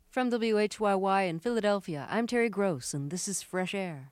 From WHYY in Philadelphia, I'm Terry Gross, and this is Fresh Air.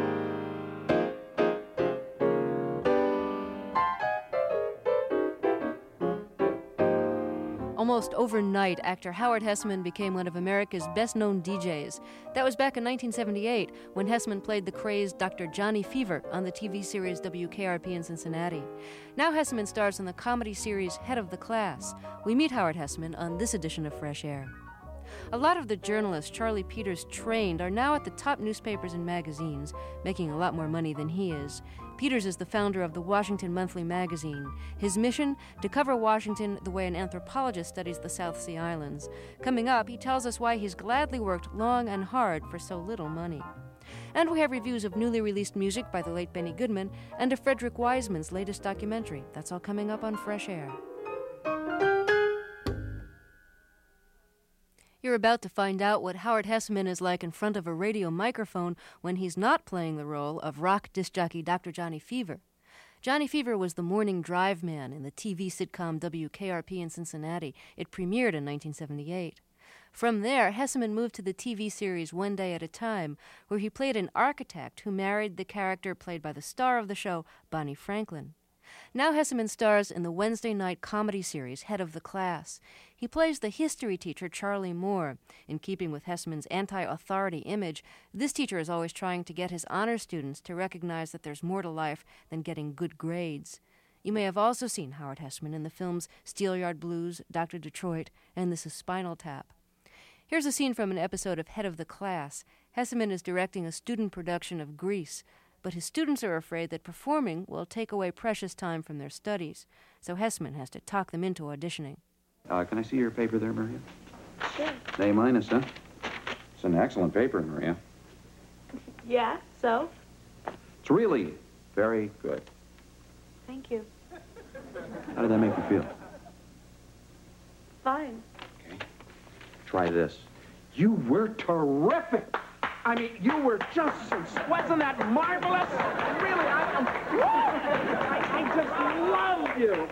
Almost overnight, actor Howard Hesseman became one of America's best-known DJs. That was back in 1978, when Hesseman played the crazed Dr. Johnny Fever on the TV series WKRP in Cincinnati. Now Hesseman stars in the comedy series Head of the Class. We meet Howard Hesseman on this edition of Fresh Air. A lot of the journalists Charlie Peters trained are now at the top newspapers and magazines, making a lot more money than he is. Peters is the founder of the Washington Monthly magazine. His mission? To cover Washington the way an anthropologist studies the South Sea Islands. Coming up, he tells us why he's gladly worked long and hard for so little money. And we have reviews of newly released music by the late Benny Goodman and of Frederick Wiseman's latest documentary. That's all coming up on Fresh Air. You're about to find out what Howard Hesseman is like in front of a radio microphone when he's not playing the role of rock disc jockey Dr. Johnny Fever. Johnny Fever was the morning drive man in the TV sitcom WKRP in Cincinnati. It premiered in 1978. From there, Hesseman moved to the TV series One Day at a Time, where he played an architect who married the character played by the star of the show, Bonnie Franklin. Now Hesseman stars in the Wednesday night comedy series Head of the Class. He plays the history teacher Charlie Moore. In keeping with Hesseman's anti-authority image, this teacher is always trying to get his honor students to recognize that there's more to life than getting good grades. You may have also seen Howard Hesseman in the films Steelyard Blues, Dr. Detroit, and This is Spinal Tap. Here's a scene from an episode of Head of the Class. Hesseman is directing a student production of Grease, but his students are afraid that performing will take away precious time from their studies, so Hesseman has to talk them into auditioning. Can I see your paper there, Maria? Sure. A minus, huh? It's an excellent paper, Maria. Yeah, so? It's really very good. Thank you. How did that make you feel? Fine. Okay. Try this. You were terrific! I mean, you were just, wasn't that marvelous? Really, I just love you.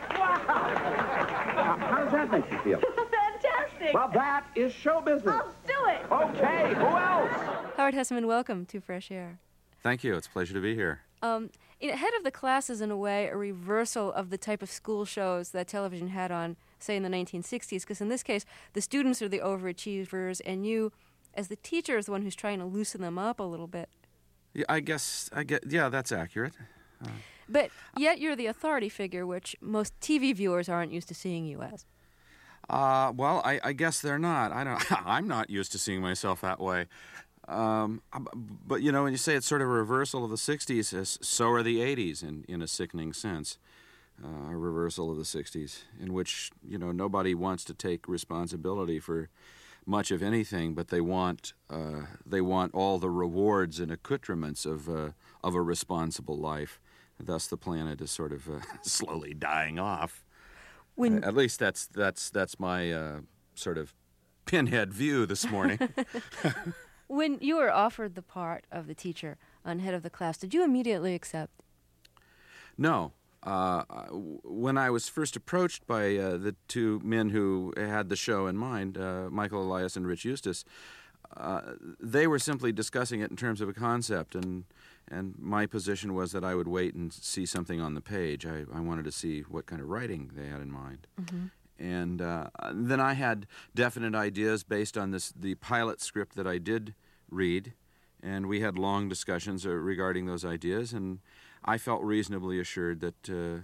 Wow. How does that make you feel? Fantastic. Well, that is show business. I'll do it. Okay, who else? Howard Hesseman, welcome to Fresh Air. Thank you. It's a pleasure to be here. Head of the Class is, in a way, a reversal of the type of school shows that television had on, say, in the 1960s, because in this case, the students are the overachievers, and you, as the teacher, is the one who's trying to loosen them up a little bit. Yeah, yeah, that's accurate. But yet you're the authority figure, which most TV viewers aren't used to seeing you as. Well, I guess they're not. I'm not used to seeing myself that way. But, you know, when you say it's sort of a reversal of the 60s, so are the 80s in a sickening sense. A reversal of the 60s, in which, you know, nobody wants to take responsibility for much of anything, but they want all the rewards and accoutrements of a responsible life. Thus, the planet is sort of slowly dying off. At least that's my sort of pinhead view this morning. When you were offered the part of the teacher on Head of the Class, did you immediately accept? No. When I was first approached by the two men who had the show in mind, Michael Elias and Rich Eustace, they were simply discussing it in terms of a concept, and my position was that I would wait and see something on the page. I wanted to see what kind of writing they had in mind. Mm-hmm. And then I had definite ideas based on the pilot script that I did read, and we had long discussions regarding those ideas, and I felt reasonably assured that,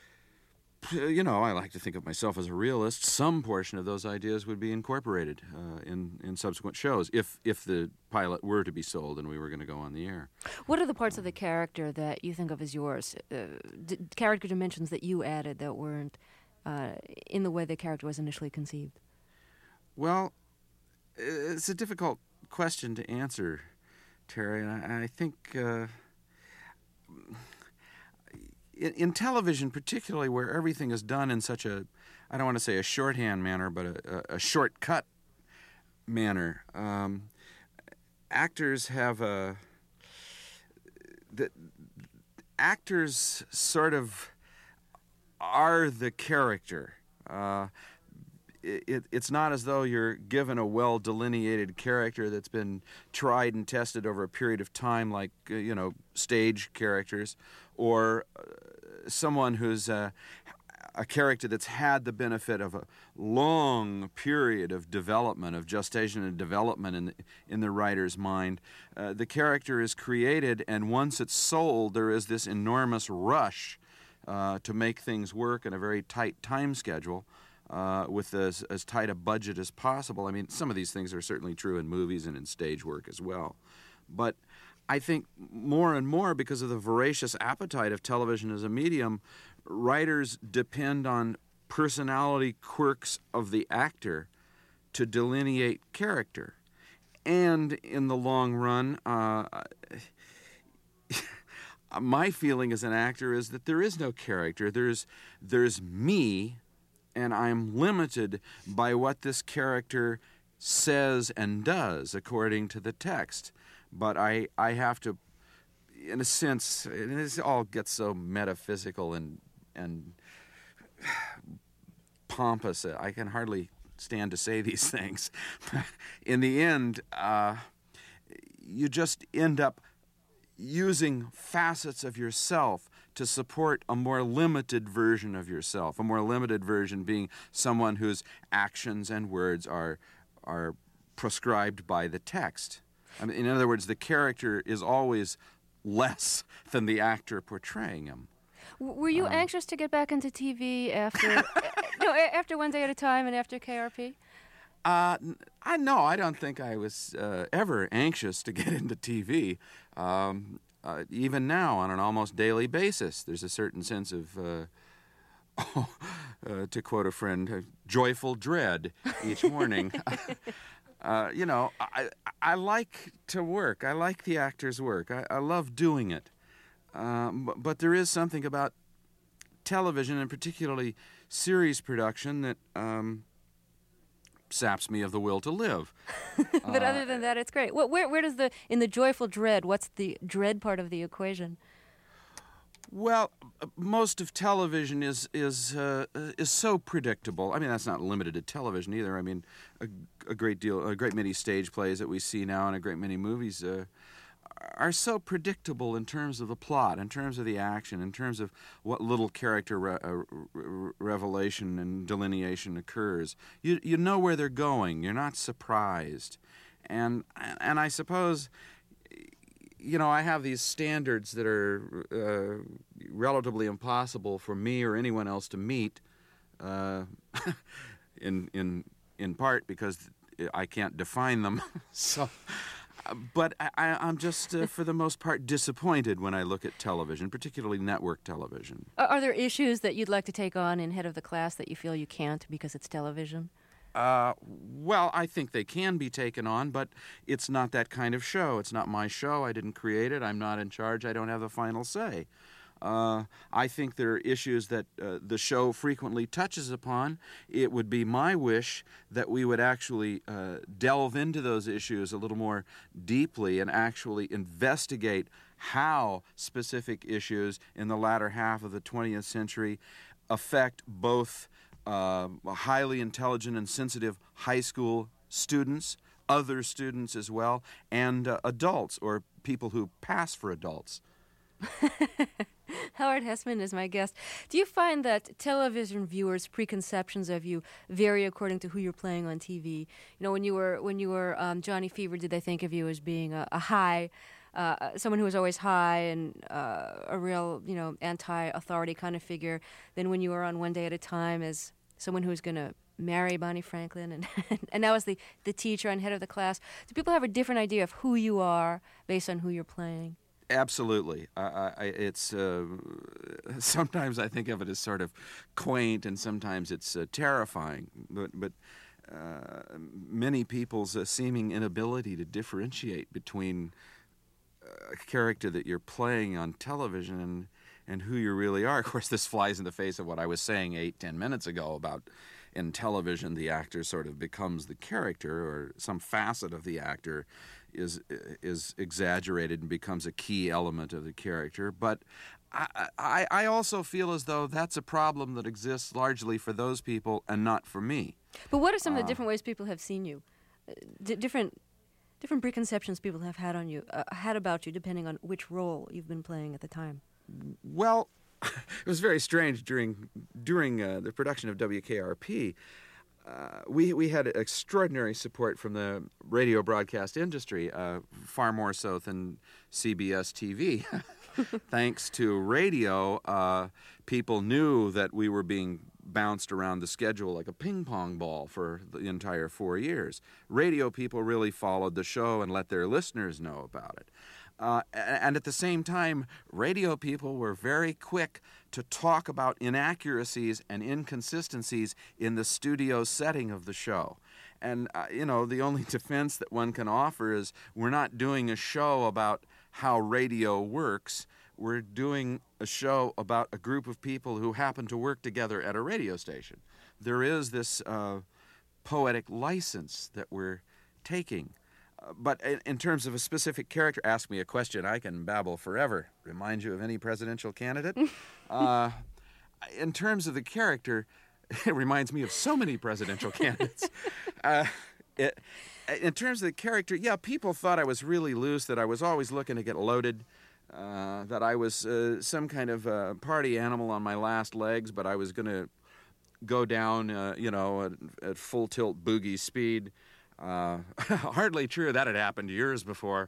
you know, I like to think of myself as a realist. Some portion of those ideas would be incorporated in subsequent shows if the pilot were to be sold and we were going to go on the air. What are the parts of the character that you think of as yours? Character dimensions that you added that weren't in the way the character was initially conceived? Well, it's a difficult question to answer, Terry. I think in television, particularly where everything is done in such a, I don't want to say a shorthand manner, but a shortcut manner, actors have actors sort of are the character. it's not as though you're given a well-delineated character that's been tried and tested over a period of time, like, stage characters, or someone who's a character that's had the benefit of a long period of development, of gestation and development in the writer's mind. The character is created, and once it's sold, there is this enormous rush to make things work in a very tight time schedule, with as tight a budget as possible. I mean, some of these things are certainly true in movies and in stage work as well. But I think more and more, because of the voracious appetite of television as a medium, writers depend on personality quirks of the actor to delineate character. And in the long run, my feeling as an actor is that there is no character. There's me, and I'm limited by what this character says and does according to the text. But I have to, in a sense, and this all gets so metaphysical and pompous, I can hardly stand to say these things. In the end, you just end up using facets of yourself to support a more limited version of yourself, a more limited version being someone whose actions and words are prescribed by the text. I mean, in other words, the character is always less than the actor portraying him. Were you anxious to get back into TV after after One Day at a Time and after KRP? I don't think I was ever anxious to get into TV. Even now, on an almost daily basis, there's a certain sense of, to quote a friend, joyful dread each morning. I like to work. I like the actor's work. I love doing it. But there is something about television, and particularly series production, that saps me of the will to live. But other than that, it's great. Where does in the joyful dread, what's the dread part of the equation? Well, most of television is so predictable. I mean, that's not limited to television either. I mean, a great many stage plays that we see now, and a great many movies are so predictable in terms of the plot, in terms of the action, in terms of what little character revelation and delineation occurs. You know where they're going. You're not surprised, and I suppose, I have these standards that are relatively impossible for me or anyone else to meet, in part because I can't define them. So. But I'm just, for the most part, disappointed when I look at television, particularly network television. Are there issues that you'd like to take on in Head of the Class that you feel you can't because it's television? Well, I think they can be taken on, but it's not that kind of show. It's not my show. I didn't create it. I'm not in charge. I don't have the final say. I think there are issues that the show frequently touches upon. It would be my wish that we would actually delve into those issues a little more deeply and actually investigate how specific issues in the latter half of the 20th century affect both highly intelligent and sensitive high school students, other students as well, and adults or people who pass for adults. Howard Hesseman is my guest. Do you find that television viewers' preconceptions of you vary according to who you're playing on TV? When you were Johnny Fever, did they think of you as being a high, someone who was always high and a real, anti-authority kind of figure? Then when you were on One Day at a Time, as someone who's going to marry Bonnie Franklin, and now as the teacher and head of the class, do people have a different idea of who you are based on who you're playing? Absolutely. It's sometimes I think of it as sort of quaint, and sometimes it's terrifying. But many people's seeming inability to differentiate between a character that you're playing on television and who you really are. Of course, this flies in the face of what I was saying 8-10 minutes ago about in television the actor sort of becomes the character, or some facet of the actor is exaggerated and becomes a key element of the character. But I also feel as though that's a problem that exists largely for those people and not for me. But what are some of the different ways people have seen you? Different preconceptions people have had on you, had about you, depending on which role you've been playing at the time. Well, it was very strange during the production of WKRP. We had extraordinary support from the radio broadcast industry, far more so than CBS TV. Thanks to radio, people knew that we were being bounced around the schedule like a ping pong ball for the entire 4 years. Radio people really followed the show and let their listeners know about it. And at the same time, radio people were very quick to talk about inaccuracies and inconsistencies in the studio setting of the show. And, the only defense that one can offer is we're not doing a show about how radio works. We're doing a show about a group of people who happen to work together at a radio station. There is this poetic license that we're taking. But in terms of a specific character, ask me a question, I can babble forever. Remind you of any presidential candidate? In terms of the character, it reminds me of so many presidential candidates. In terms of the character, yeah, people thought I was really loose, that I was always looking to get loaded, that I was some kind of party animal on my last legs, but I was going to go down, at full tilt boogie speed. Hardly true. That had happened years before.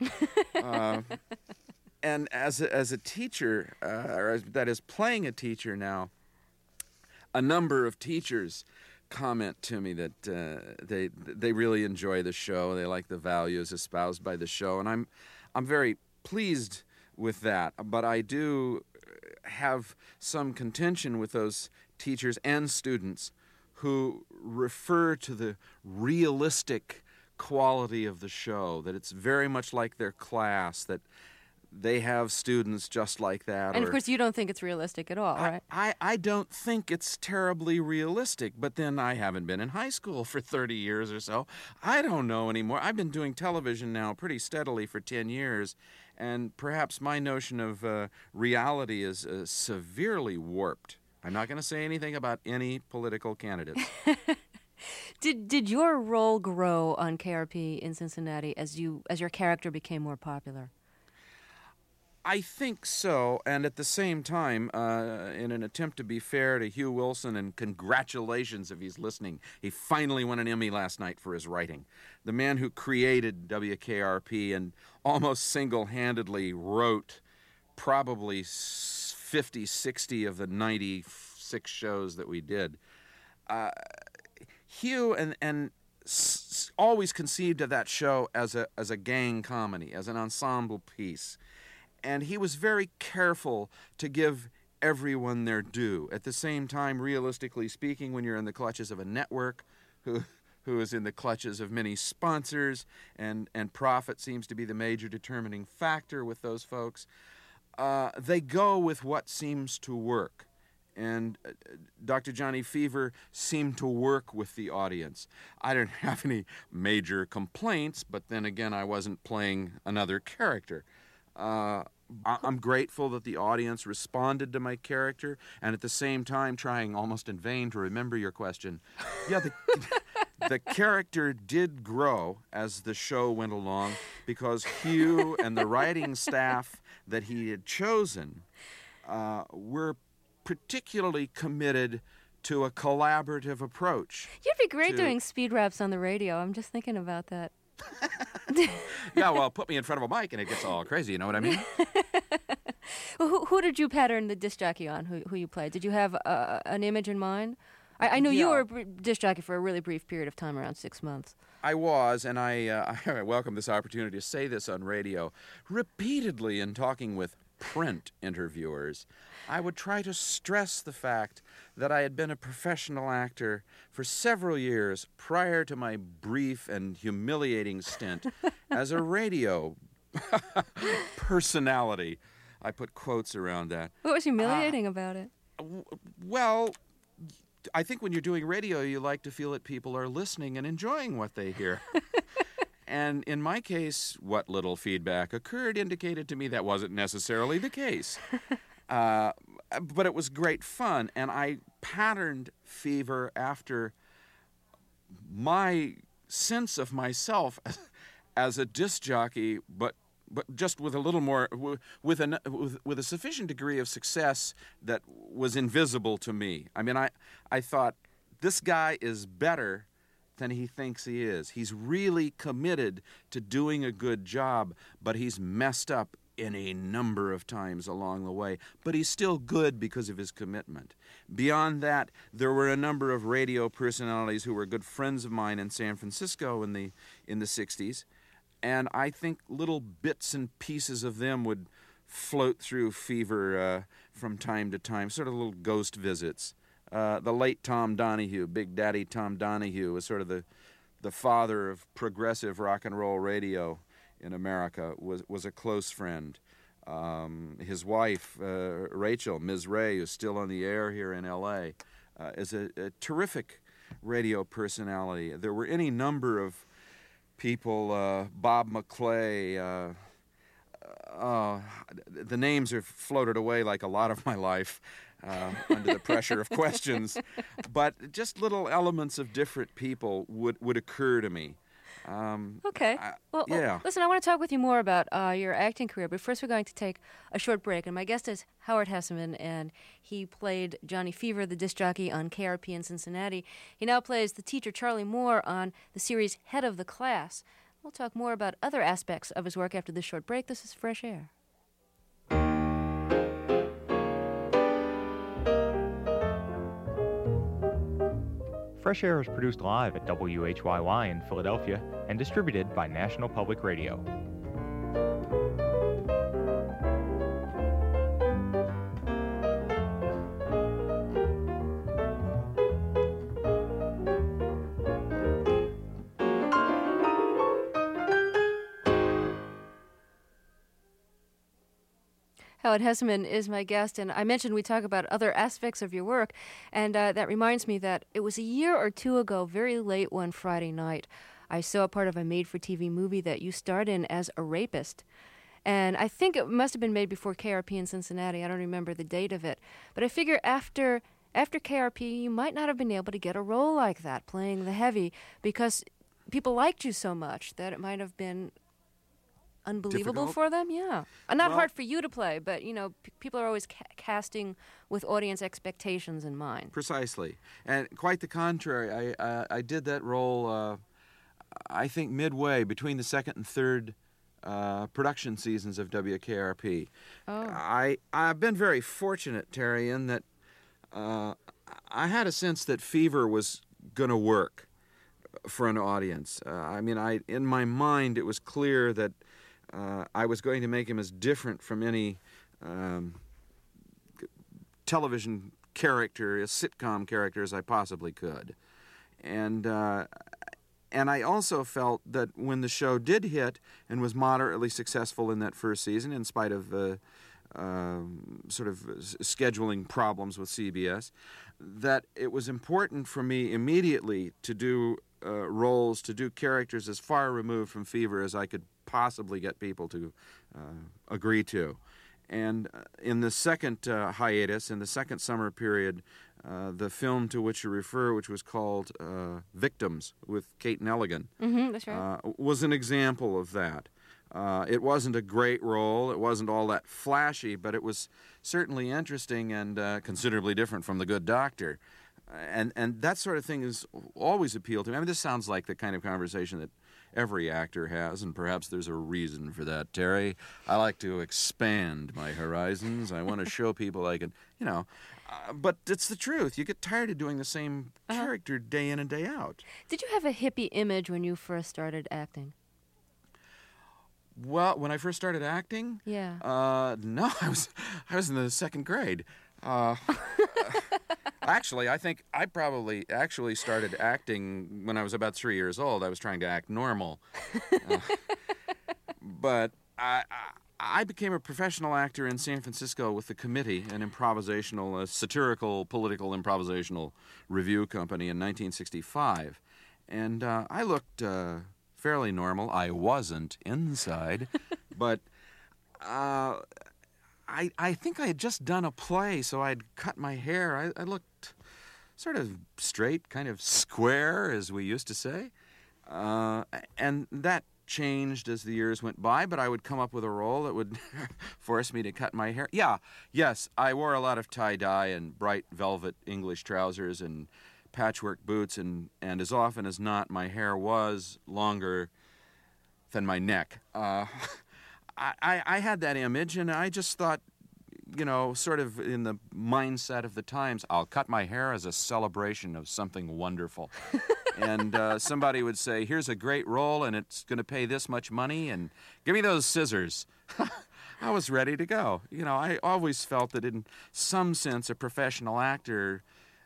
And as a teacher, or that is playing a teacher now, a number of teachers comment to me that they really enjoy the show. They like the values espoused by the show, and I'm very pleased with that. But I do have some contention with those teachers and students who refer to the realistic quality of the show, that it's very much like their class, that they have students just like that. And of course you don't think it's realistic at all, right? I don't think it's terribly realistic, but then I haven't been in high school for 30 years or so. I don't know anymore. I've been doing television now pretty steadily for 10 years, and perhaps my notion of reality is severely warped. I'm not going to say anything about any political candidates. Did your role grow on KRP in Cincinnati as your character became more popular? I think so, and at the same time, in an attempt to be fair to Hugh Wilson, and congratulations if he's listening, he finally won an Emmy last night for his writing. The man who created WKRP and almost single-handedly wrote probably 50, 60 of the 96 shows that we did. Hugh always conceived of that show as a gang comedy, as an ensemble piece. And he was very careful to give everyone their due. At the same time, realistically speaking, when you're in the clutches of a network who is in the clutches of many sponsors, and profit seems to be the major determining factor with those folks, they go with what seems to work. And Dr. Johnny Fever seemed to work with the audience. I didn't have any major complaints, but then again, I wasn't playing another character. I'm grateful that the audience responded to my character, and at the same time trying almost in vain to remember your question. Yeah, the character did grow as the show went along, because Hugh and the writing staff that he had chosen were particularly committed to a collaborative approach. You'd be great doing speed raps on the radio. I'm just thinking about that. Yeah, well, put me in front of a mic and it gets all crazy, you know what I mean? Well, who did you pattern the disc jockey on, who you played? Did you have an image in mind? I know you were a disc jockey for a really brief period of time, around 6 months. I was, and I welcome this opportunity to say this on radio. Repeatedly in talking with print interviewers, I would try to stress the fact that I had been a professional actor for several years prior to my brief and humiliating stint as a radio personality. I put quotes around that. What was humiliating about it? Well, I think when you're doing radio, you like to feel that people are listening and enjoying what they hear. And in my case, what little feedback occurred indicated to me that wasn't necessarily the case. But it was great fun, and I patterned Fever after my sense of myself as a disc jockey, but just with a little more, with a sufficient degree of success that was invisible to me. I mean, I thought, this guy is better than he thinks he is. He's really committed to doing a good job, but he's messed up in a number of times along the way. But he's still good because of his commitment. Beyond that, there were a number of radio personalities who were good friends of mine in San Francisco in the 60s. And I think little bits and pieces of them would float through Fever from time to time, sort of little ghost visits. The late Tom Donahue, Big Daddy Tom Donahue, was sort of the father of progressive rock and roll radio in America, was a close friend. His wife, Rachel, Ms. Ray, who's still on the air here in L.A., is a terrific radio personality. There were any number of people, Bob McClay, the names are floated away like a lot of my life under the pressure of questions, but just little elements of different people would occur to me. Okay. Well, listen, I want to talk with you more about your acting career, but first we're going to take a short break. And my guest is Howard Hesseman, and he played Johnny Fever, the disc jockey, on KRP in Cincinnati. He now plays the teacher Charlie Moore on the series Head of the Class. We'll talk more about other aspects of his work after this short break. This is Fresh Air. Fresh Air is produced live at WHYY in Philadelphia and distributed by National Public Radio. Howard Hesseman is my guest, and I mentioned we talk about other aspects of your work, and that reminds me that it was a year or two ago, very late one Friday night, I saw part of a made-for-TV movie that you starred in as a rapist. And I think it must have been made before KRP in Cincinnati. I don't remember the date of it. But I figure after KRP, you might not have been able to get a role like that, playing the heavy, because people liked you so much that it might have been unbelievable difficult for them. Yeah, not hard for you to play, but people are always casting with audience expectations in mind. Precisely, and quite the contrary. I did that role, I think, midway between the second and third production seasons of WKRP. Oh. I've been very fortunate, Terry, in that I had a sense that Fever was going to work for an audience. In my mind, it was clear that I was going to make him as different from any television character, a sitcom character, as I possibly could. And I also felt that when the show did hit and was moderately successful in that first season, in spite of sort of scheduling problems with CBS, that it was important for me immediately to do roles, to do characters as far removed from Fever as I could possibly get people to agree to. And in the second hiatus, in the second summer period, the film to which you refer, which was called Victims with Kate Nelligan, That's right. was an example of that. It wasn't a great role. It wasn't all that flashy, but it was certainly interesting and considerably different from The Good Doctor. And that sort of thing has always appealed to me. I mean, this sounds like the kind of conversation that every actor has, and perhaps there's a reason for that, Terry. I like to expand my horizons. I want to show people I can, but it's the truth. You get tired of doing the same character day in and day out. Did you have a hippie image when you first started acting? Well, when I first started acting? Yeah. No, I was in the second grade. Actually, I think I probably actually started acting when I was about 3 years old. I was trying to act normal. But I became a professional actor in San Francisco with the Committee, an improvisational, satirical, political improvisational review company in 1965. And I looked fairly normal. I wasn't inside, but I think I had just done a play, so I'd cut my hair. I looked sort of straight, kind of square, as we used to say. And that changed as the years went by, but I would come up with a role that would force me to cut my hair. Yes, I wore a lot of tie-dye and bright velvet English trousers and patchwork boots, and as often as not, my hair was longer than my neck. I had that image, and I just thought, sort of in the mindset of the times, I'll cut my hair as a celebration of something wonderful. And somebody would say, here's a great role, and it's going to pay this much money, and give me those scissors. I was ready to go. I always felt that in some sense a professional actor,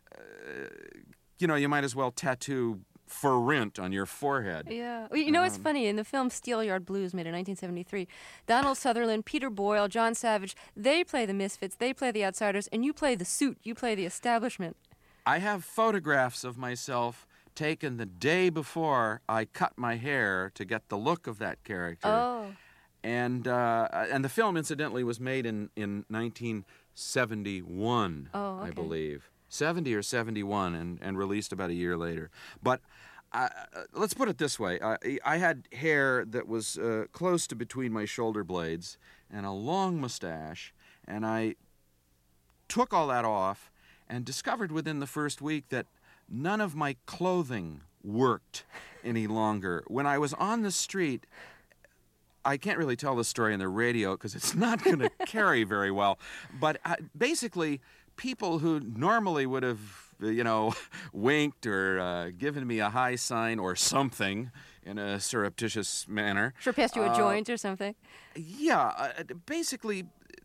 you might as well tattoo for rent on your forehead. Yeah. Well, it's funny. In the film Steelyard Blues, made in 1973, Donald Sutherland, Peter Boyle, John Savage, they play the misfits, they play the outsiders, and you play the suit, you play the establishment. I have photographs of myself taken the day before I cut my hair to get the look of that character. Oh. And the film, incidentally, was made in 1971, okay. I believe. 70 or 71, and released about a year later. But let's put it this way. I had hair that was close to between my shoulder blades and a long mustache, and I took all that off and discovered within the first week that none of my clothing worked any longer. When I was on the street, I can't really tell the story on the radio because it's not going to carry very well, but basically people who normally would have, winked or given me a high sign or something in a surreptitious manner. Sure, passed you a joint or something. Yeah, basically,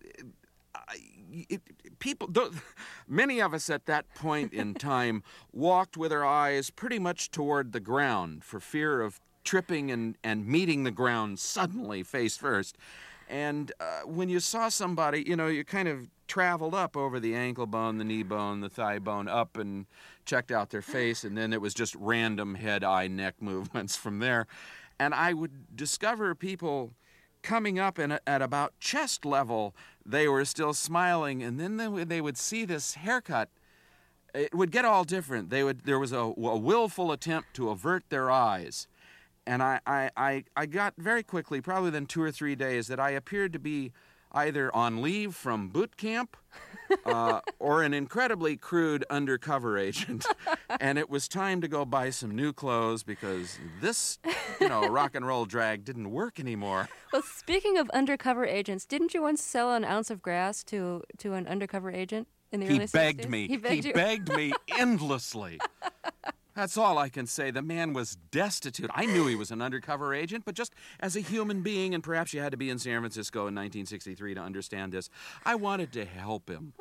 many of us at that point in time walked with our eyes pretty much toward the ground for fear of tripping and meeting the ground suddenly face first. And when you saw somebody, you kind of traveled up over the ankle bone, the knee bone, the thigh bone, up and checked out their face, and then it was just random head, eye, neck movements from there. And I would discover people coming up and at about chest level, they were still smiling, and then they would see this haircut. It would get all different. There was a willful attempt to avert their eyes. And I got very quickly, probably within 2 or 3 days, that I appeared to be either on leave from boot camp or an incredibly crude undercover agent. And it was time to go buy some new clothes because this, rock and roll drag didn't work anymore. Well, speaking of undercover agents, didn't you once sell an ounce of grass to an undercover agent in the early 60s? He begged me endlessly. That's all I can say. The man was destitute. I knew he was an undercover agent, but just as a human being, and perhaps you had to be in San Francisco in 1963 to understand this, I wanted to help him.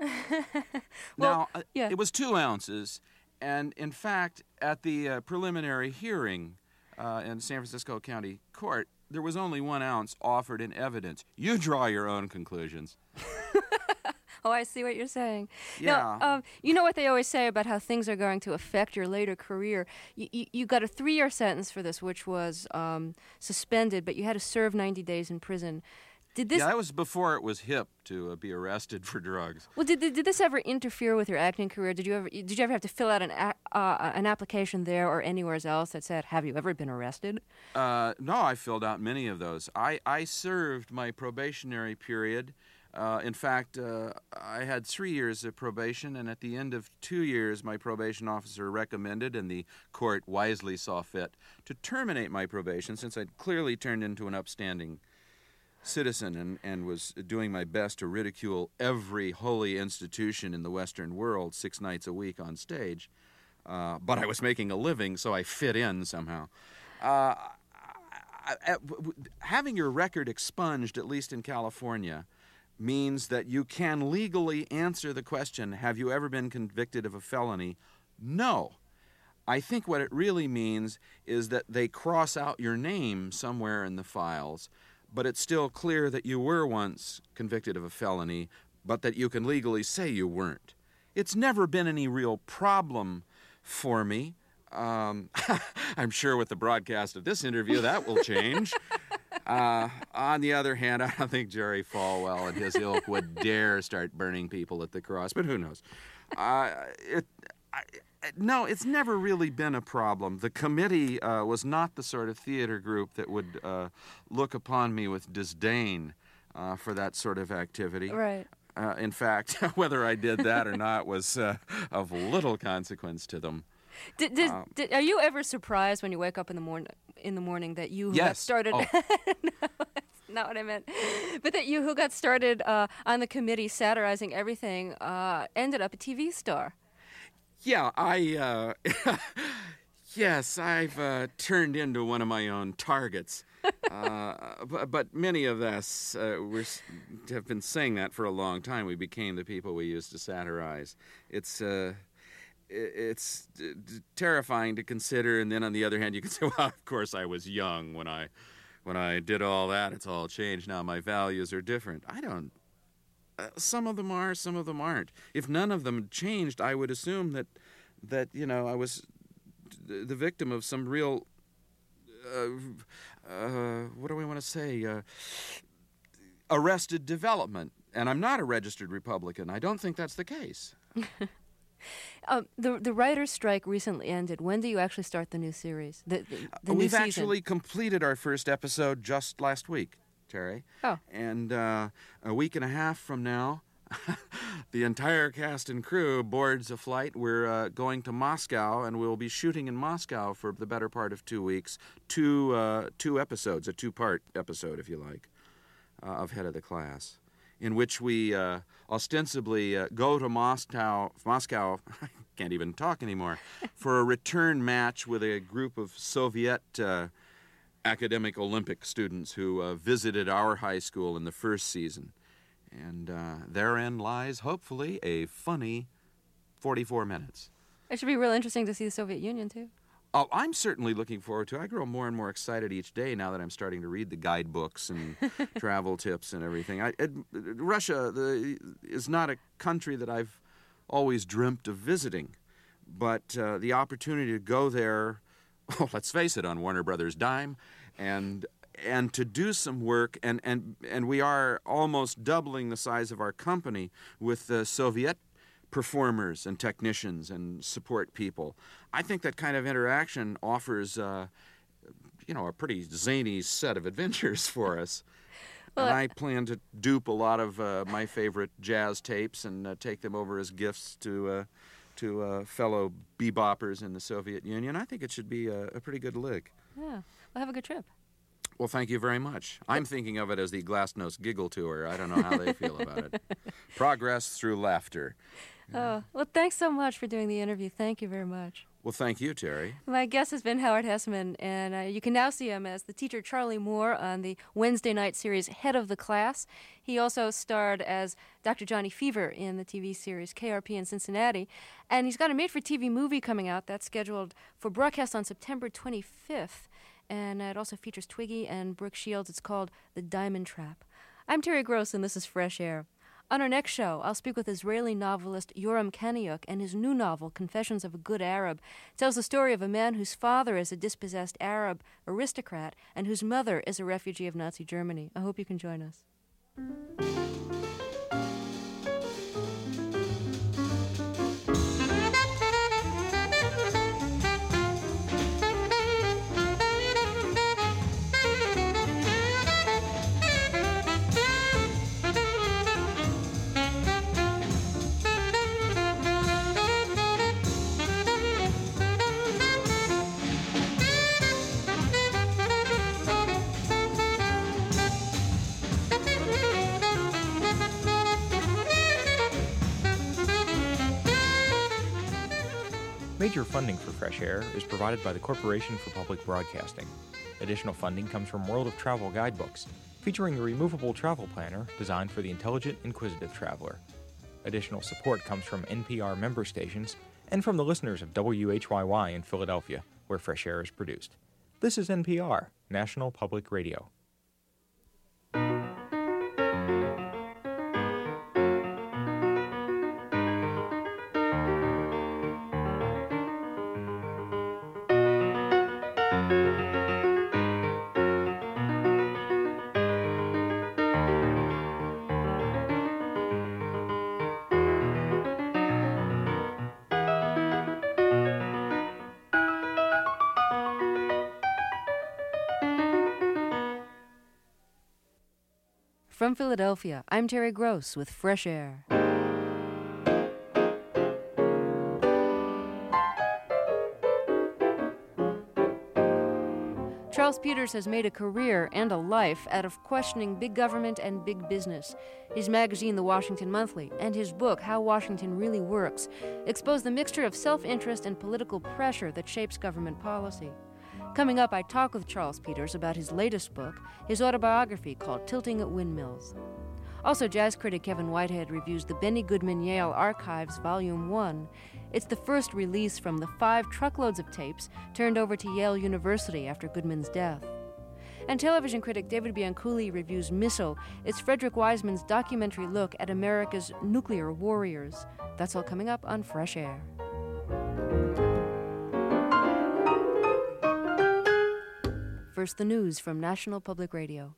It was 2 ounces, and in fact, at the preliminary hearing in San Francisco County Court, there was only 1 ounce offered in evidence. You draw your own conclusions. Oh, I see what you're saying. Yeah. Now, you know what they always say about how things are going to affect your later career. You got a 3-year sentence for this, which was suspended, but you had to serve 90 days in prison. Did this? Yeah, that was before it was hip to be arrested for drugs. Well, did this ever interfere with your acting career? Did you ever have to fill out an application there or anywhere else that said, "Have you ever been arrested"? No, I filled out many of those. I served my probationary period. In fact, I had 3 years of probation, and at the end of 2 years, my probation officer recommended, and the court wisely saw fit, to terminate my probation since I'd clearly turned into an upstanding citizen and was doing my best to ridicule every holy institution in the Western world 6 nights a week on stage. But I was making a living, so I fit in somehow. Having your record expunged, at least in California, means that you can legally answer the question, have you ever been convicted of a felony? No. I think what it really means is that they cross out your name somewhere in the files, but it's still clear that you were once convicted of a felony, but that you can legally say you weren't. It's never been any real problem for me. I'm sure with the broadcast of this interview that will change. On the other hand, I don't think Jerry Falwell and his ilk would dare start burning people at the cross, but who knows? No, it's never really been a problem. The committee was not the sort of theater group that would look upon me with disdain for that sort of activity. Right. In fact, whether I did that or not was of little consequence to them. Are you ever surprised when you wake up in the morning that you Yes. got started? Oh. No, that's not what I meant. But that you who got started on the committee satirizing everything ended up a TV star. Yeah, yes, I've turned into one of my own targets. But many of us have been saying that for a long time. We became the people we used to satirize. It's terrifying to consider, and then on the other hand, you can say, well, of course I was young when I did all that. It's all changed now. My values are different. I don't. Some of them are, some of them aren't. If none of them changed, I would assume that I was the victim of some real what do we want to say? Arrested development. And I'm not a registered Republican. I don't think that's the case. The writer's strike recently ended. When do you actually start the new series? The new We've season? actually completed our first episode just last week, Terry. Oh. And a week and a half from now, the entire cast and crew boards a flight. We're going to Moscow, and we'll be shooting in Moscow for the better part of 2 weeks. Two episodes, a two-part episode, if you like, of Head of the Class, in which we ostensibly go to Moscow, I can't even talk anymore, for a return match with a group of Soviet academic Olympic students who visited our high school in the first season. And therein lies, hopefully, a funny 44 minutes. It should be real interesting to see the Soviet Union, too. Oh, I'm certainly looking forward to it. I grow more and more excited each day now that I'm starting to read the guidebooks and travel tips and everything. Russia is not a country that I've always dreamt of visiting, but the opportunity to go there, let's face it, on Warner Brothers' dime, and to do some work, and we are almost doubling the size of our company with the Soviet performers and technicians and support people. I think that kind of interaction offers, a pretty zany set of adventures for us. Well, and I plan to dupe a lot of my favorite jazz tapes and take them over as gifts to fellow beboppers in the Soviet Union. I think it should be a pretty good lick. Yeah. Well, have a good trip. Well, thank you very much. I'm thinking of it as the Glasnost Giggle Tour. I don't know how they feel about it. Progress through laughter. Oh, well, thanks so much for doing the interview. Thank you very much. Well, thank you, Terry. My guest has been Howard Hesseman, and you can now see him as the teacher Charlie Moore on the Wednesday night series Head of the Class. He also starred as Dr. Johnny Fever in the TV series KRP in Cincinnati, and he's got a made-for-TV movie coming out that's scheduled for broadcast on September 25th, and it also features Twiggy and Brooke Shields. It's called The Diamond Trap. I'm Terry Gross, and this is Fresh Air. On our next show, I'll speak with Israeli novelist Yoram Kaniuk, and his new novel, Confessions of a Good Arab, tells the story of a man whose father is a dispossessed Arab aristocrat and whose mother is a refugee of Nazi Germany. I hope you can join us. Major funding for Fresh Air is provided by the Corporation for Public Broadcasting. Additional funding comes from World of Travel guidebooks, featuring a removable travel planner designed for the intelligent, inquisitive traveler. Additional support comes from NPR member stations and from the listeners of WHYY in Philadelphia, where Fresh Air is produced. This is NPR, National Public Radio. From Philadelphia, I'm Terry Gross with Fresh Air. Charles Peters has made a career and a life out of questioning big government and big business. His magazine, The Washington Monthly, and his book, How Washington Really Works, expose the mixture of self-interest and political pressure that shapes government policy. Coming up, I talk with Charles Peters about his latest book, his autobiography called Tilting at Windmills. Also, jazz critic Kevin Whitehead reviews the Benny Goodman Yale Archives Volume 1. It's the first release from the 5 truckloads of tapes turned over to Yale University after Goodman's death. And television critic David Bianculli reviews Missile. It's Frederick Wiseman's documentary look at America's nuclear warriors. That's all coming up on Fresh Air. First, the news from National Public Radio.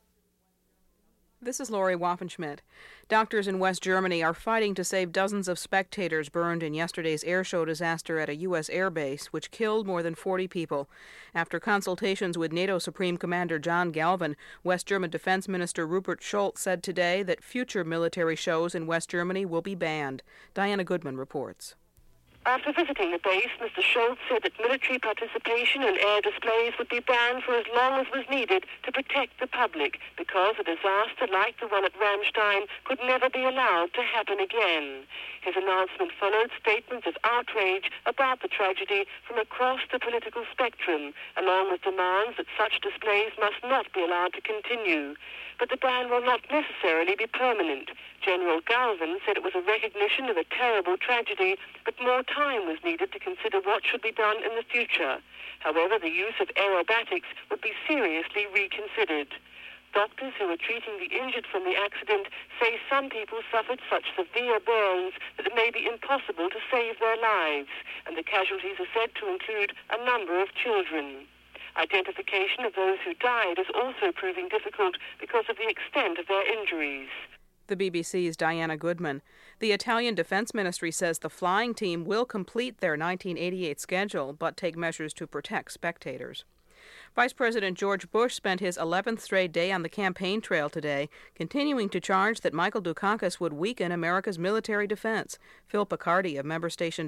This is Lori Waffenschmidt. Doctors in West Germany are fighting to save dozens of spectators burned in yesterday's airshow disaster at a U.S. air base, which killed more than 40 people. After consultations with NATO Supreme Commander John Galvin, West German Defense Minister Rupert Schulz said today that future military shows in West Germany will be banned. Diana Goodman reports. After visiting the base, Mr. Schulz said that military participation in air displays would be banned for as long as was needed to protect the public, because a disaster like the one at Ramstein could never be allowed to happen again. His announcement followed statements of outrage about the tragedy from across the political spectrum, along with demands that such displays must not be allowed to continue. But the ban will not necessarily be permanent. General Galvin said it was a recognition of a terrible tragedy, but more time was needed to consider what should be done in the future. However, the use of aerobatics would be seriously reconsidered. Doctors who were treating the injured from the accident say some people suffered such severe burns that it may be impossible to save their lives, and the casualties are said to include a number of children. Identification of those who died is also proving difficult because of the extent of their injuries. The BBC's Diana Goodman. The Italian Defense Ministry says the flying team will complete their 1988 schedule, but take measures to protect spectators. Vice President George Bush spent his 11th straight day on the campaign trail today, continuing to charge that Michael Dukakis would weaken America's military defense. Phil Picardi of member station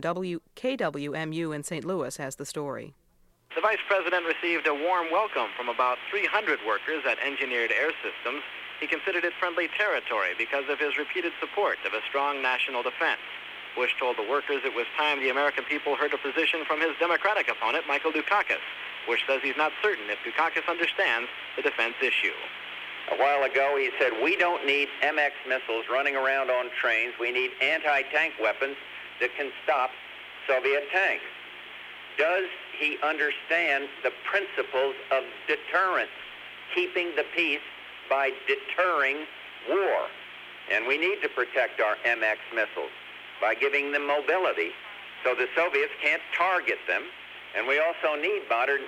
KWMU in St. Louis has the story. The Vice President received a warm welcome from about 300 workers at Engineered Air Systems. He considered it friendly territory because of his repeated support of a strong national defense. Bush told the workers it was time the American people heard a position from his Democratic opponent, Michael Dukakis. Bush says he's not certain if Dukakis understands the defense issue. A while ago, he said, we don't need MX missiles running around on trains. We need anti-tank weapons that can stop Soviet tanks. Does he understand the principles of deterrence, keeping the peace by deterring war? And we need to protect our MX missiles by giving them mobility so the Soviets can't target them. And we also need modern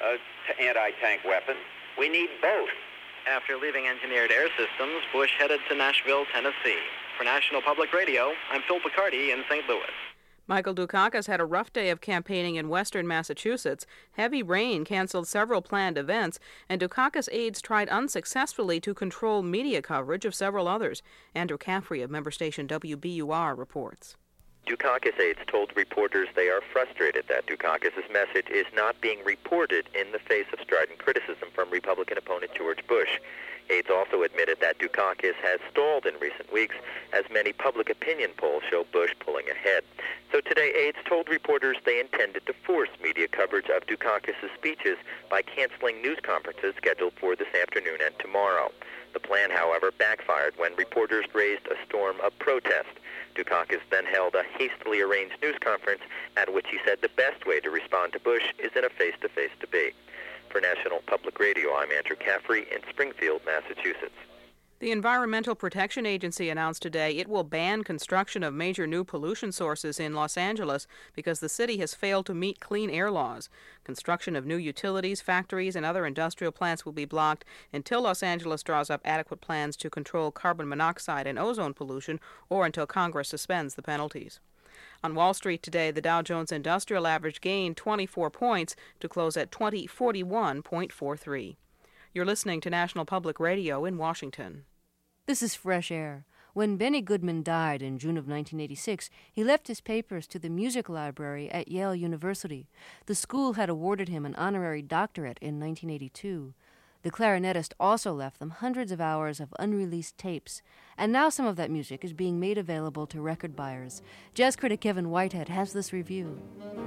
anti-tank weapons. We need both. After leaving Engineered Air Systems, Bush headed to Nashville, Tennessee. For National Public Radio, I'm Phil Picardi in St. Louis. Michael Dukakis had a rough day of campaigning in western Massachusetts. Heavy rain canceled several planned events, and Dukakis aides tried unsuccessfully to control media coverage of several others. Andrew Caffrey of member station WBUR reports. Dukakis aides told reporters they are frustrated that Dukakis' message is not being reported in the face of strident criticism from Republican opponent George Bush. Aides also admitted that Dukakis has stalled in recent weeks, as many public opinion polls show Bush pulling ahead. So today, aides told reporters they intended to force media coverage of Dukakis' speeches by canceling news conferences scheduled for this afternoon and tomorrow. The plan, however, backfired when reporters raised a storm of protest. Dukakis then held a hastily arranged news conference at which he said the best way to respond to Bush is in a face-to-face debate. For National Public Radio, I'm Andrew Caffrey in Springfield, Massachusetts. The Environmental Protection Agency announced today it will ban construction of major new pollution sources in Los Angeles because the city has failed to meet clean air laws. Construction of new utilities, factories, and other industrial plants will be blocked until Los Angeles draws up adequate plans to control carbon monoxide and ozone pollution, or until Congress suspends the penalties. On Wall Street today, the Dow Jones Industrial Average gained 24 points to close at 2041.43. You're listening to National Public Radio in Washington. This is Fresh Air. When Benny Goodman died in June of 1986, he left his papers to the music library at Yale University. The school had awarded him an honorary doctorate in 1982. The clarinetist also left them hundreds of hours of unreleased tapes, and now some of that music is being made available to record buyers. Jazz critic Kevin Whitehead has this review.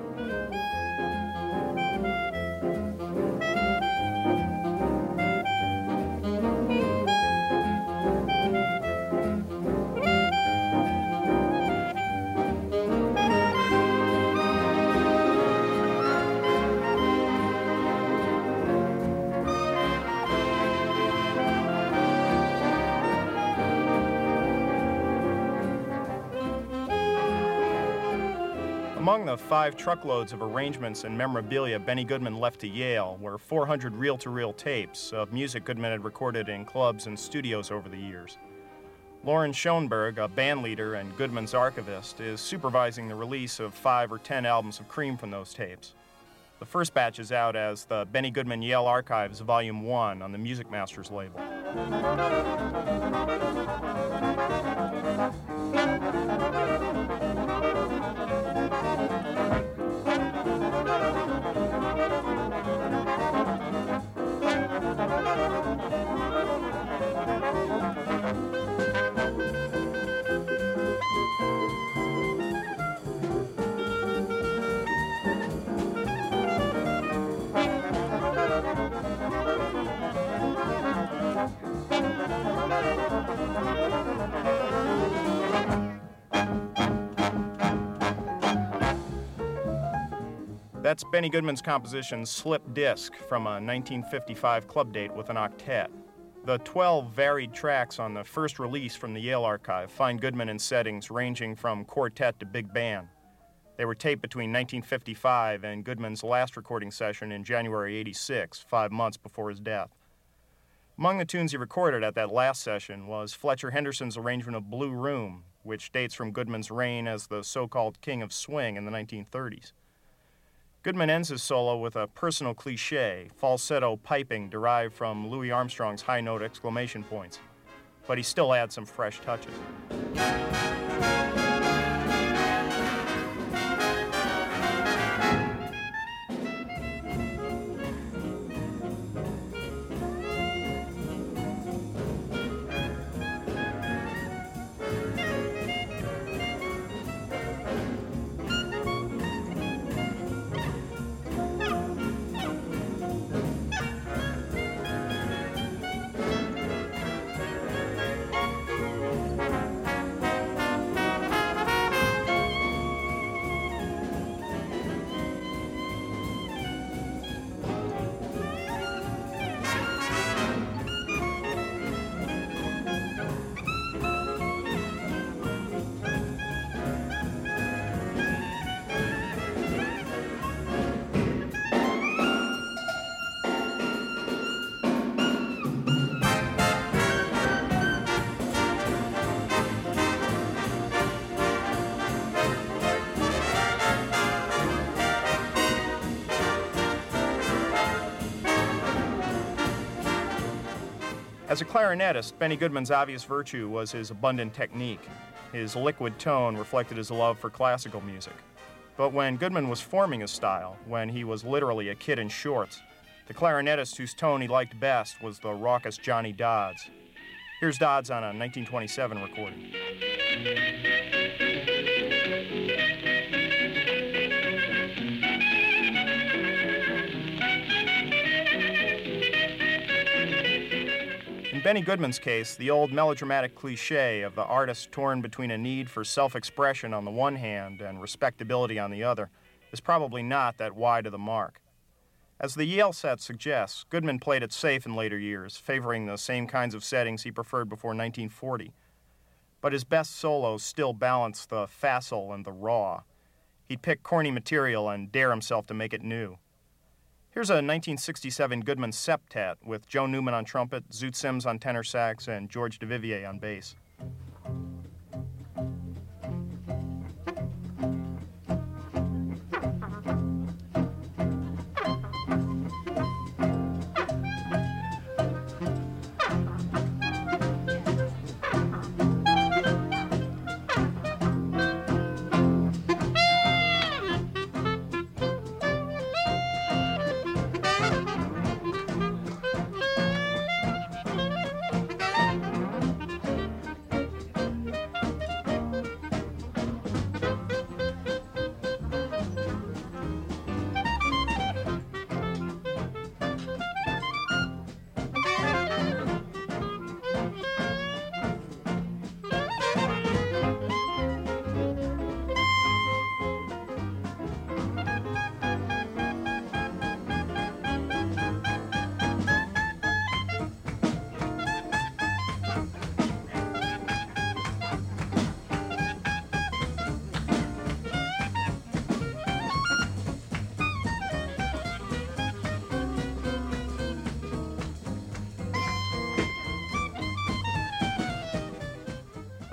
Among the 5 truckloads of arrangements and memorabilia Benny Goodman left to Yale were 400 reel-to-reel tapes of music Goodman had recorded in clubs and studios over the years. Lauren Schoenberg, a band leader and Goodman's archivist, is supervising the release of 5 or 10 albums of Cream from those tapes. The first batch is out as the Benny Goodman Yale Archives Volume 1 on the Music Masters label. That's Benny Goodman's composition Slip Disc from a 1955 club date with an octet. The 12 varied tracks on the first release from the Yale archive find Goodman in settings ranging from quartet to big band. They were taped between 1955 and Goodman's last recording session in January '86, 5 months before his death. Among the tunes he recorded at that last session was Fletcher Henderson's arrangement of Blue Room, which dates from Goodman's reign as the so-called King of Swing in the 1930s. Goodman ends his solo with a personal cliché, falsetto piping derived from Louis Armstrong's high note exclamation points, but he still adds some fresh touches. As a clarinetist, Benny Goodman's obvious virtue was his abundant technique. His liquid tone reflected his love for classical music. But when Goodman was forming his style, when he was literally a kid in shorts, the clarinetist whose tone he liked best was the raucous Johnny Dodds. Here's Dodds on a 1927 recording. In Benny Goodman's case, the old melodramatic cliché of the artist torn between a need for self-expression on the one hand and respectability on the other is probably not that wide of the mark. As the Yale set suggests, Goodman played it safe in later years, favoring the same kinds of settings he preferred before 1940. But his best solos still balance the facile and the raw. He'd pick corny material and dare himself to make it new. Here's a 1967 Goodman septet with Joe Newman on trumpet, Zoot Sims on tenor sax, and George Duvivier on bass.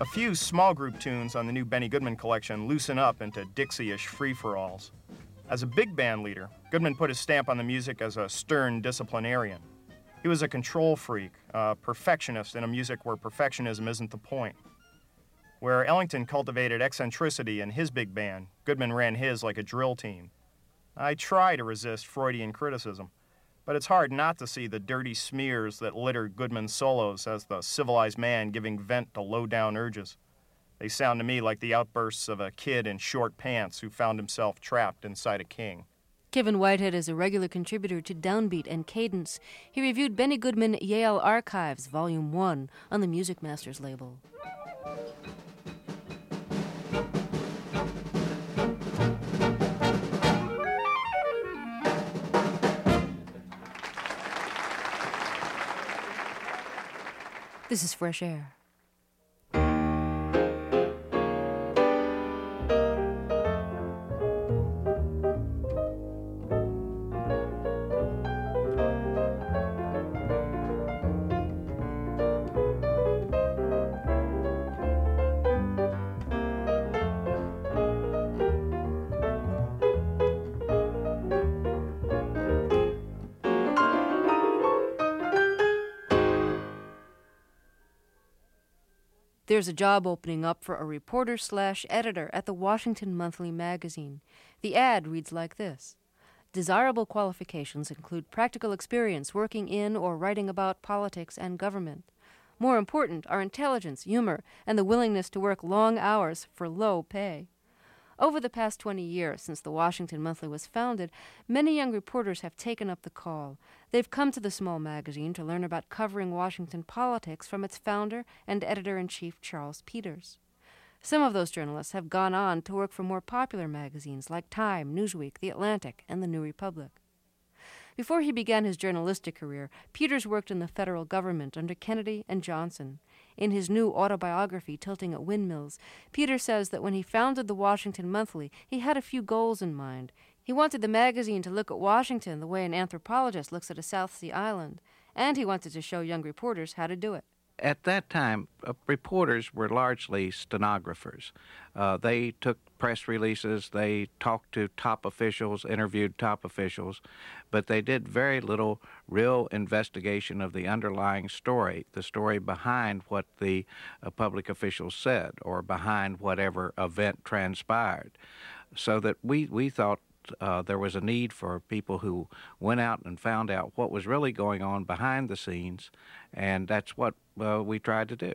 A few small group tunes on the new Benny Goodman collection loosen up into Dixie-ish free-for-alls. As a big band leader, Goodman put his stamp on the music as a stern disciplinarian. He was a control freak, a perfectionist in a music where perfectionism isn't the point. Where Ellington cultivated eccentricity in his big band, Goodman ran his like a drill team. I try to resist Freudian criticism, but it's hard not to see the dirty smears that litter Goodman's solos as the civilized man giving vent to low-down urges. They sound to me like the outbursts of a kid in short pants who found himself trapped inside a king. Kevin Whitehead is a regular contributor to Downbeat and Cadence. He reviewed Benny Goodman Yale Archives, Volume 1, on the Music Masters label. This is Fresh Air. There's a job opening up for a reporter/editor at the Washington Monthly magazine. The ad reads like this. Desirable qualifications include practical experience working in or writing about politics and government. More important are intelligence, humor, and the willingness to work long hours for low pay. Over the past 20 years since the Washington Monthly was founded, many young reporters have taken up the call. They've come to the small magazine to learn about covering Washington politics from its founder and editor-in-chief, Charles Peters. Some of those journalists have gone on to work for more popular magazines like Time, Newsweek, The Atlantic, and The New Republic. Before he began his journalistic career, Peters worked in the federal government under Kennedy and Johnson. In his new autobiography, Tilting at Windmills, Peters says that when he founded the Washington Monthly, he had a few goals in mind. He wanted the magazine to look at Washington the way an anthropologist looks at a South Sea island, and he wanted to show young reporters how to do it. At that time, reporters were largely stenographers. They took press releases, they talked to top officials, interviewed top officials, but they did very little real investigation of the underlying story, the story behind what the public officials said or behind whatever event transpired. So that we thought there was a need for people who went out and found out what was really going on behind the scenes, and that's what we tried to do.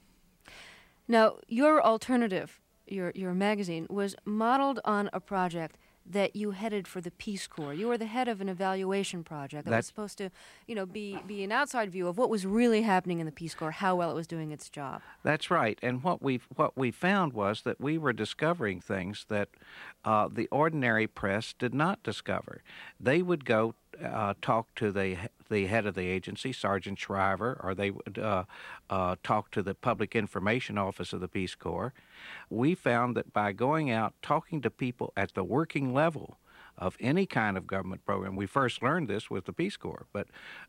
Now, your alternative, your magazine, was modeled on a project that you headed for the Peace Corps. You were the head of an evaluation project that was supposed to, be an outside view of what was really happening in the Peace Corps, how well it was doing its job. That's right. And what we found was that we were discovering things that the ordinary press did not discover. They would go talk to the head of the agency, Sergeant Shriver, or they would talk to the Public Information Office of the Peace Corps. We found that by going out talking to people at the working level of any kind of government program, we first learned this with the Peace Corps, but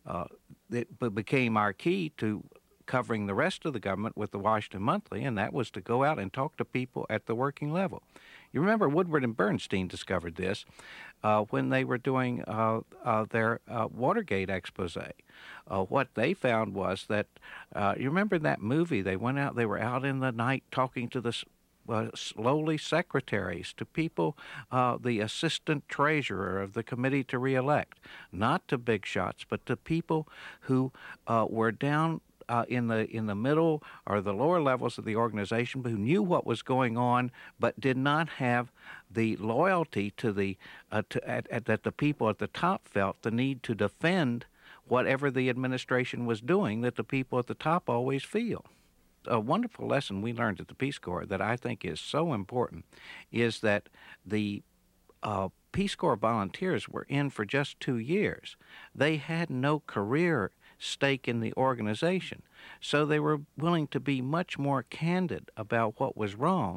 it became our key to covering the rest of the government with the Washington Monthly, and that was to go out and talk to people at the working level. You remember Woodward and Bernstein discovered this when they were doing their Watergate expose. What they found was that, you remember that movie, they were out in the night talking to the lowly secretaries, to people, the assistant treasurer of the committee to reelect, not to big shots, but to people who were down in the middle or the lower levels of the organization, but who knew what was going on, but did not have the loyalty to that the people at the top felt the need to defend whatever the administration was doing, that the people at the top always feel. A wonderful lesson we learned at the Peace Corps that I think is so important is that the Peace Corps volunteers were in for just 2 years. They had no career stake in the organization, so they were willing to be much more candid about what was wrong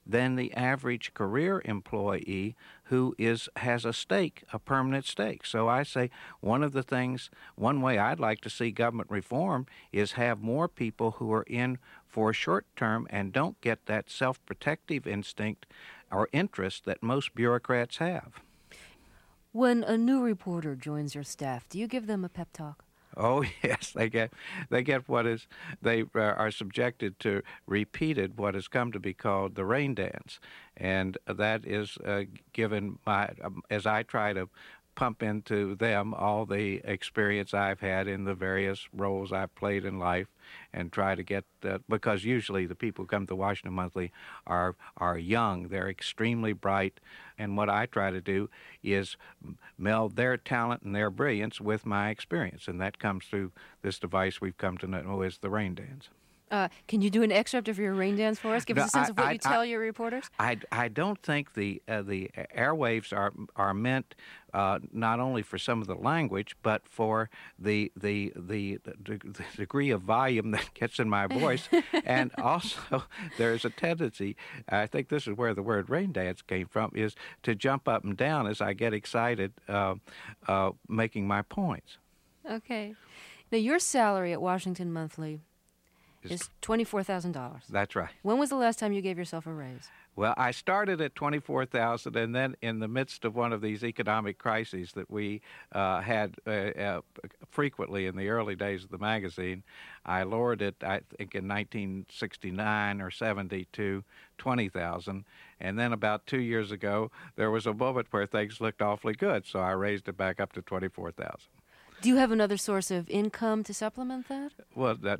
than the average career employee who has a stake, a permanent stake. So I say one way I'd like to see government reform is have more people who are in for short term and don't get that self-protective instinct or interest that most bureaucrats have. When a new reporter joins your staff, do you give them a pep talk? Oh yes, they get they are subjected to repeated what has come to be called the rain dance, and that is given as I try to pump into them all the experience I've had in the various roles I've played in life, and try to get because usually the people who come to Washington Monthly are young, they're extremely bright, and what I try to do is meld their talent and their brilliance with my experience, and that comes through this device we've come to know as the rain dance. Can you do an excerpt of your rain dance for us? Give us a sense of what you tell your reporters. I don't think the airwaves are meant not only for some of the language, but for the degree of volume that gets in my voice, and also there's a tendency. I think this is where the word rain dance came from, is to jump up and down as I get excited, making my points. Okay. Now your salary at Washington Monthly is $24,000. That's right. When was the last time you gave yourself a raise? Well, I started at $24,000, and then in the midst of one of these economic crises that we had frequently in the early days of the magazine, I lowered it, I think, in 1969 or 70 to $20,000. And then about 2 years ago, there was a moment where things looked awfully good, so I raised it back up to $24,000. Do you have another source of income to supplement that? Well, the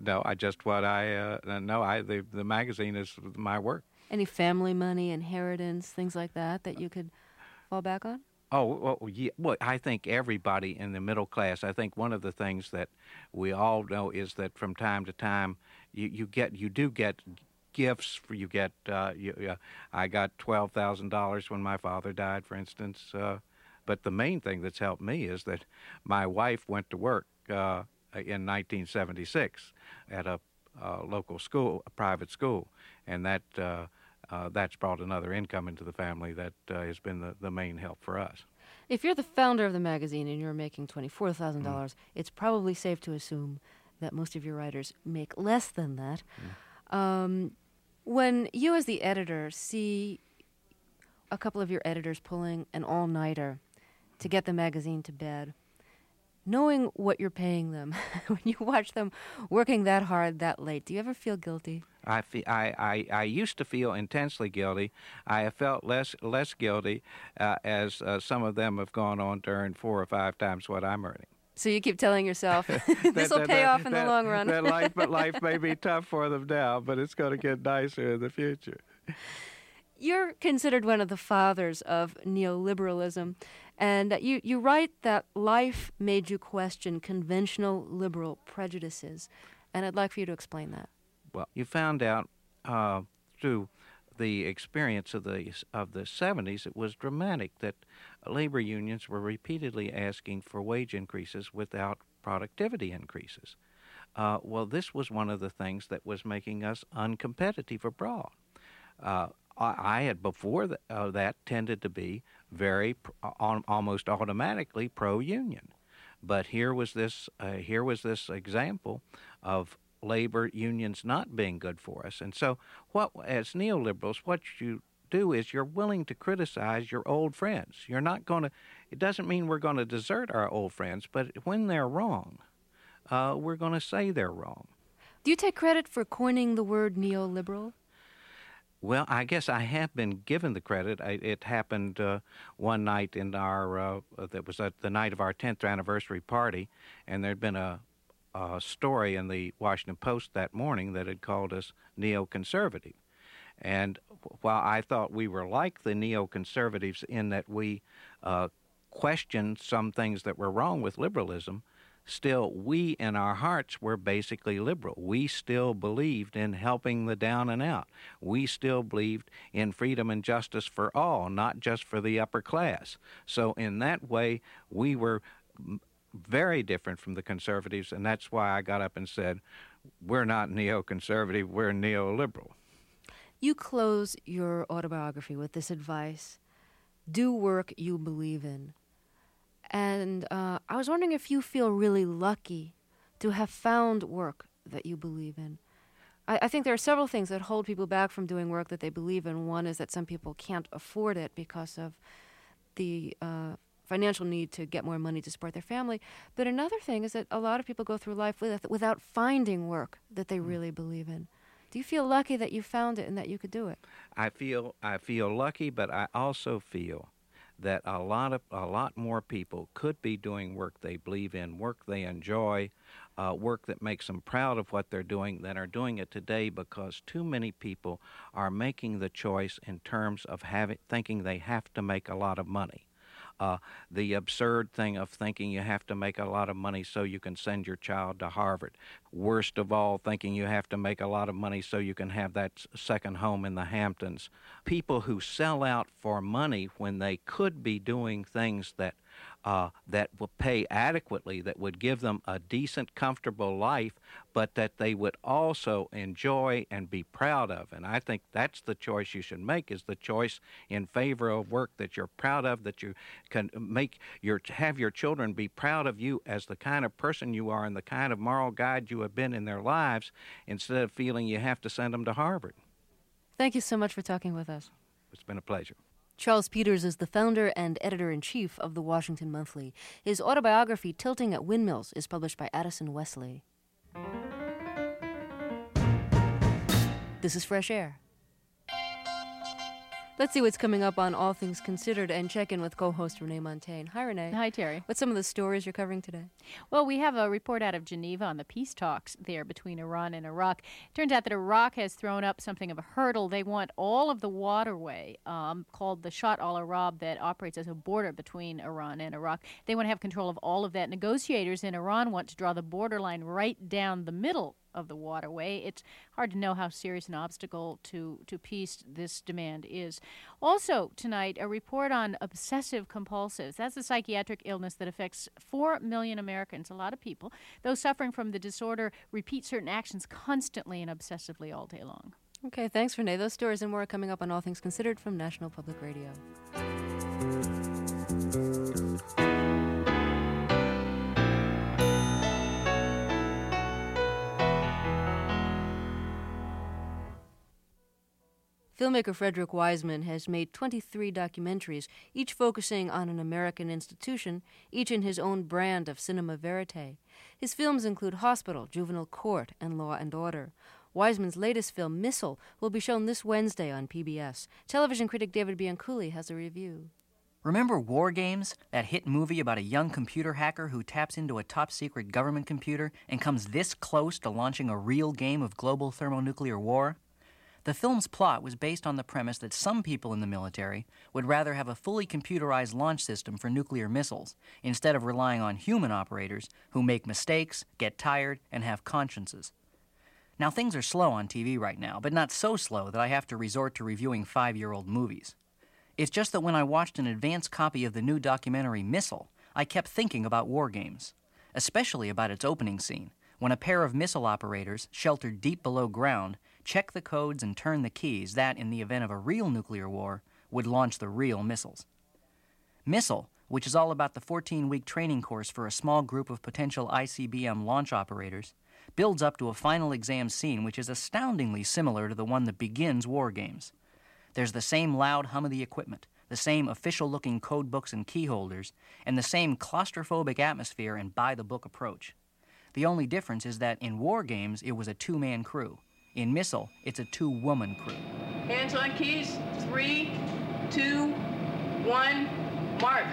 magazine is my work. Any family money, inheritance, things like that you could fall back on? Oh, well, yeah. Well, I think everybody in the middle class, I think one of the things that we all know is that from time to time you do get gifts. I got $12,000 when my father died, for instance. But the main thing that's helped me is that my wife went to work in 1976 at a local school, a private school, and that's brought another income into the family that has been the main help for us. If you're the founder of the magazine and you're making $24,000, it's probably safe to assume that most of your writers make less than that. When you as the editor see a couple of your editors pulling an all-nighter to get the magazine to bed, knowing what you're paying them, when you watch them working that hard that late, do you ever feel guilty? I used to feel intensely guilty. I have felt less guilty as some of them have gone on to earn 4 or 5 times what I'm earning. So you keep telling yourself, this will pay off in the long run. Life may be tough for them now, but it's going to get nicer in the future. You're considered one of the fathers of neoliberalism, and you write that life made you question conventional liberal prejudices, and I'd like for you to explain that. Well, you found out through the experience of the 70s, it was dramatic that labor unions were repeatedly asking for wage increases without productivity increases. Well, this was one of the things that was making us uncompetitive abroad. I had before that tended to be very almost automatically pro-union, but here was this example of labor unions not being good for us. And so, as neoliberals, what you do is you're willing to criticize your old friends. You're not going to. It doesn't mean we're going to desert our old friends, but when they're wrong, we're going to say they're wrong. Do you take credit for coining the word neoliberal? Well, I guess I have been given the credit. It happened one night in our, that was the night of our 10th anniversary party, and there'd been a story in the Washington Post that morning that had called us neoconservative. And while I thought we were like the neoconservatives in that we questioned some things that were wrong with liberalism, still, we in our hearts were basically liberal. We still believed in helping the down and out. We still believed in freedom and justice for all, not just for the upper class. So in that way, we were very different from the conservatives, and that's why I got up and said, we're not neoconservative, we're neoliberal. You close your autobiography with this advice: do work you believe in. And I was wondering if you feel really lucky to have found work that you believe in. I think there are several things that hold people back from doing work that they believe in. One is that some people can't afford it because of the financial need to get more money to support their family. But another thing is that a lot of people go through life without finding work that they really believe in. Do you feel lucky that you found it and that you could do it? I feel lucky, but I also feel that a lot more people could be doing work they believe in, work they enjoy, work that makes them proud of what they're doing, than are doing it today, because too many people are making the choice in terms of thinking they have to make a lot of money. The absurd thing of thinking you have to make a lot of money so you can send your child to Harvard. Worst of all, thinking you have to make a lot of money so you can have that second home in the Hamptons. People who sell out for money when they could be doing things that will pay adequately, that would give them a decent, comfortable life, but that they would also enjoy and be proud of. And I think that's the choice you should make, is the choice in favor of work that you're proud of, that you can have your children be proud of you as the kind of person you are and the kind of moral guide you have been in their lives, instead of feeling you have to send them to Harvard. Thank you so much for talking with us. It's been a pleasure. Charles Peters is the founder and editor-in-chief of the Washington Monthly. His autobiography, Tilting at Windmills, is published by Addison Wesley. This is Fresh Air. Let's see what's coming up on All Things Considered and check in with co-host Renee Montaigne. Hi, Renee. Hi, Terry. What's some of the stories you're covering today? Well, we have a report out of Geneva on the peace talks there between Iran and Iraq. It turns out that Iraq has thrown up something of a hurdle. They want all of the waterway called the Shatt al-Arab that operates as a border between Iran and Iraq. They want to have control of all of that. Negotiators in Iran want to draw the borderline right down the middle of the waterway. It's hard to know how serious an obstacle to peace this demand is. Also tonight, a report on obsessive compulsives. That's a psychiatric illness that affects 4 million Americans, a lot of people. Those suffering from the disorder repeat certain actions constantly and obsessively all day long. Okay, thanks, Renee. Those stories and more are coming up on All Things Considered from National Public Radio. Filmmaker Frederick Wiseman has made 23 documentaries, each focusing on an American institution, each in his own brand of cinema verite. His films include Hospital, Juvenile Court, and Law and Order. Wiseman's latest film, Missile, will be shown this Wednesday on PBS. Television critic David Bianculli has a review. Remember War Games, that hit movie about a young computer hacker who taps into a top-secret government computer and comes this close to launching a real game of global thermonuclear war? The film's plot was based on the premise that some people in the military would rather have a fully computerized launch system for nuclear missiles instead of relying on human operators who make mistakes, get tired, and have consciences. Now, things are slow on TV right now, but not so slow that I have to resort to reviewing 5-year-old movies. It's just that when I watched an advanced copy of the new documentary Missile, I kept thinking about War Games, especially about its opening scene, when a pair of missile operators, sheltered deep below ground, check the codes and turn the keys that, in the event of a real nuclear war, would launch the real missiles. Missile, which is all about the 14-week training course for a small group of potential ICBM launch operators, builds up to a final exam scene which is astoundingly similar to the one that begins War Games. There's the same loud hum of the equipment, the same official-looking code books and key holders, and the same claustrophobic atmosphere and by-the-book approach. The only difference is that in War Games, it was a 2-man crew. In Missile, it's a 2-woman crew. Hands on keys. 3, 2, 1, mark.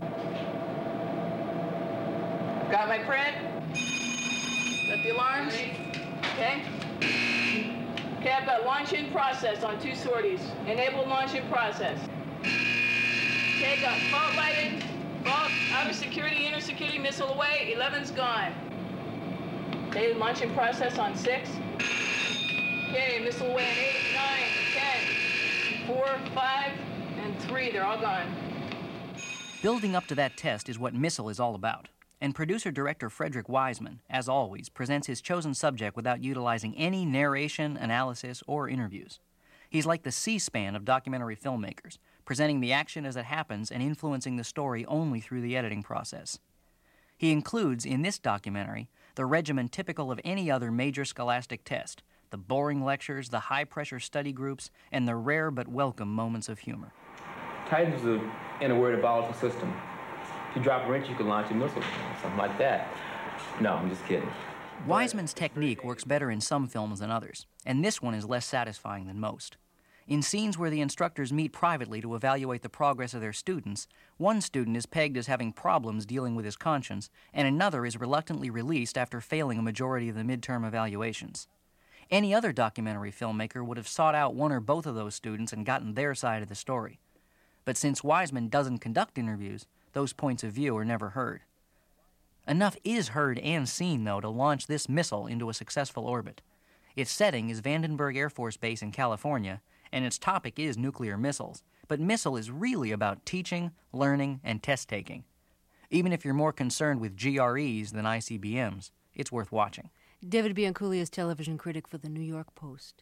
Got my print? Got the alarms? Okay. Okay, I've got launch in process on 2 sorties. Enable launch in process. Okay, got fault lighted. Fault, outer security, inner security, missile away. 11's gone. Okay, launch in process on 6. Okay, missile away on 8, 9, 10, 4, 5, and 3. They're all gone. Building up to that test is what Missile is all about. And producer-director Frederick Wiseman, as always, presents his chosen subject without utilizing any narration, analysis, or interviews. He's like the C-SPAN of documentary filmmakers, presenting the action as it happens and influencing the story only through the editing process. He includes, in this documentary, the regimen typical of any other major scholastic test, the boring lectures, the high-pressure study groups, and the rare but welcome moments of humor. Titans is, in a word, a volatile system. If you drop a wrench, you can launch a missile, something like that. No, I'm just kidding. Wiseman's technique works better in some films than others, and this one is less satisfying than most. In scenes where the instructors meet privately to evaluate the progress of their students, one student is pegged as having problems dealing with his conscience, and another is reluctantly released after failing a majority of the midterm evaluations. Any other documentary filmmaker would have sought out one or both of those students and gotten their side of the story. But since Wiseman doesn't conduct interviews, those points of view are never heard. Enough is heard and seen, though, to launch this missile into a successful orbit. Its setting is Vandenberg Air Force Base in California, and its topic is nuclear missiles. But missile is really about teaching, learning, and test-taking. Even if you're more concerned with GREs than ICBMs, it's worth watching. David Bianculli is television critic for the New York Post.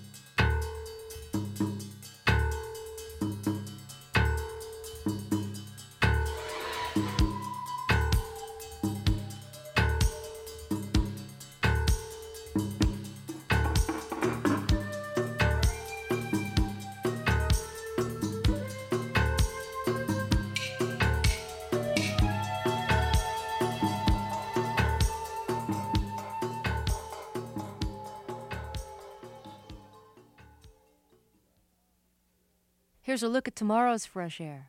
Here's a look at tomorrow's Fresh Air.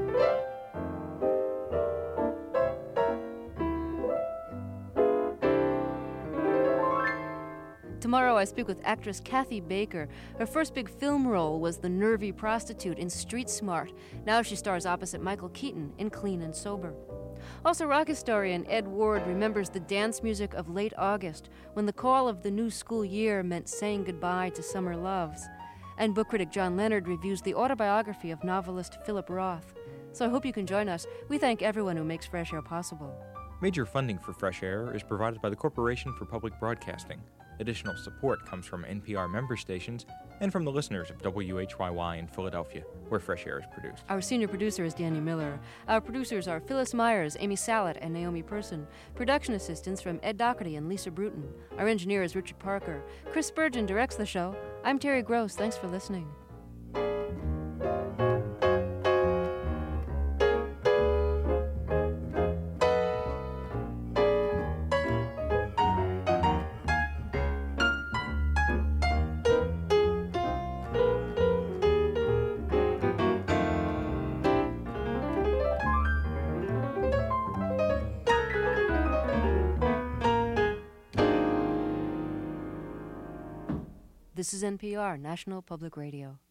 Tomorrow I speak with actress Kathy Baker. Her first big film role was the nervy prostitute in Street Smart. Now she stars opposite Michael Keaton in Clean and Sober. Also, rock historian Ed Ward remembers the dance music of late August, when the call of the new school year meant saying goodbye to summer loves. And book critic John Leonard reviews the autobiography of novelist Philip Roth. So I hope you can join us. We thank everyone who makes Fresh Air possible. Major funding for Fresh Air is provided by the Corporation for Public Broadcasting. Additional support comes from NPR member stations and from the listeners of WHYY in Philadelphia, where Fresh Air is produced. Our senior producer is Danny Miller. Our producers are Phyllis Myers, Amy Salet, and Naomi Person. Production assistants from Ed Doherty and Lisa Bruton. Our engineer is Richard Parker. Chris Spurgeon directs the show. I'm Terry Gross. Thanks for listening. This is NPR, National Public Radio.